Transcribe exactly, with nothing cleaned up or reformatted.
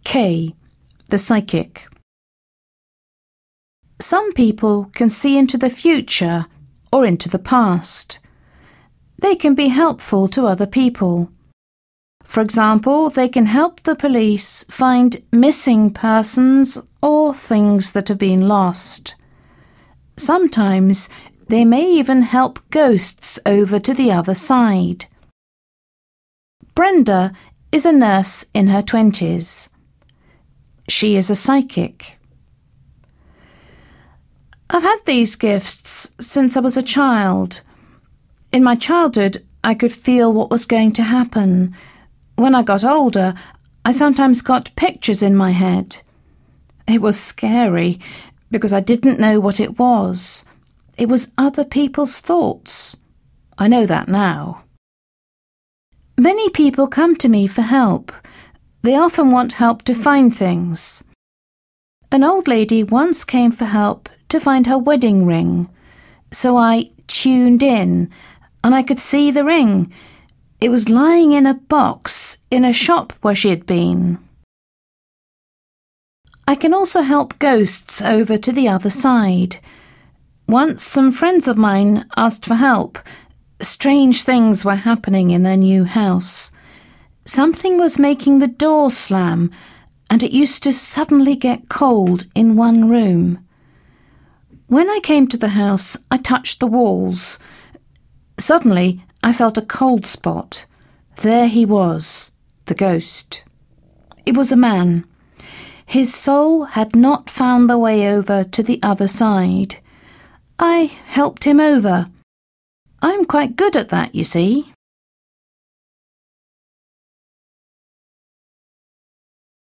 K. The psychic. Some people can see into the future or into the past. They can be helpful to other people. For example, they can help the police find missing persons or things that have been lost. Sometimes they may even help ghosts over to the other side. Brenda is a nurse in her twenties. She is a psychic. I've had these gifts since I was a child. In my childhood, I could feel what was going to happen. When I got older, I sometimes got pictures in my head. It was scary because I didn't know what it was. It was other people's thoughts. I know that now. Many people come to me for help. They often want help to find things. An old lady once came for help to find her wedding ring. So I tuned in, and I could see the ring. It was lying in a box in a shop where she had been. I can also help ghosts over to the other side. Once some friends of mine asked for help. Strange things were happening in their new house. Something was making the door slam, and it used to suddenly get cold in one room. When I came to the house, I touched the walls. Suddenly, I felt a cold spot. There he was, the ghost. It was a man. His soul had not found the way over to the other side. I helped him over. I'm quite good at that, you see.